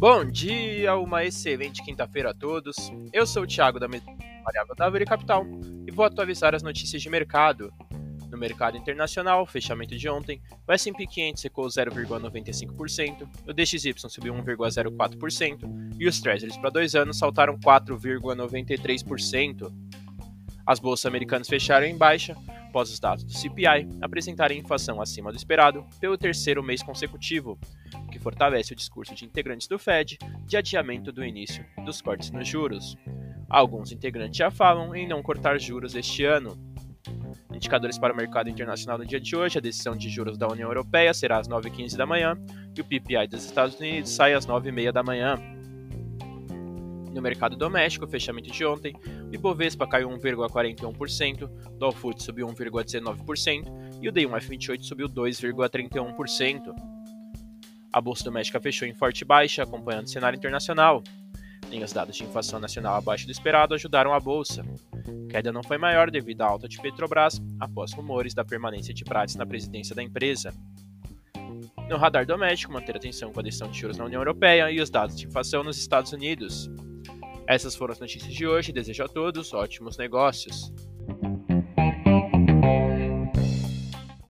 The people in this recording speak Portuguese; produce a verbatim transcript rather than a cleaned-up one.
Bom dia, uma excelente quinta-feira a todos. Eu sou o Thiago da Mesa Variável da Árvore Capital e vou atualizar as notícias de mercado. No mercado internacional, fechamento de ontem, o S e P quinhentos recuou zero vírgula noventa e cinco por cento, o D X Y subiu um vírgula zero quatro por cento e os Treasuries para dois anos saltaram quatro vírgula noventa e três por cento. As bolsas americanas fecharam em baixa, após os dados do C P I apresentarem inflação acima do esperado pelo terceiro mês consecutivo, o que fortalece o discurso de integrantes do Fed de adiamento do início dos cortes nos juros. Alguns integrantes já falam em não cortar juros este ano. Indicadores para o mercado internacional no dia de hoje: a decisão de juros da União Europeia será às nove e quinze da manhã e o P P I dos Estados Unidos sai às nove e meia da manhã. No mercado doméstico, fechamento de ontem, o Ibovespa caiu um vírgula quarenta e um por cento, o Dow Food subiu um vírgula dezenove por cento e o D um F vinte e oito subiu dois vírgula trinta e um por cento. A bolsa doméstica fechou em forte baixa, acompanhando o cenário internacional. Nem os dados de inflação nacional abaixo do esperado ajudaram a bolsa. A queda não foi maior devido à alta de Petrobras, após rumores da permanência de Prates na presidência da empresa. No radar doméstico, manter atenção com a decisão de juros na União Europeia e os dados de inflação nos Estados Unidos. Essas foram as notícias de hoje. Desejo a todos ótimos negócios.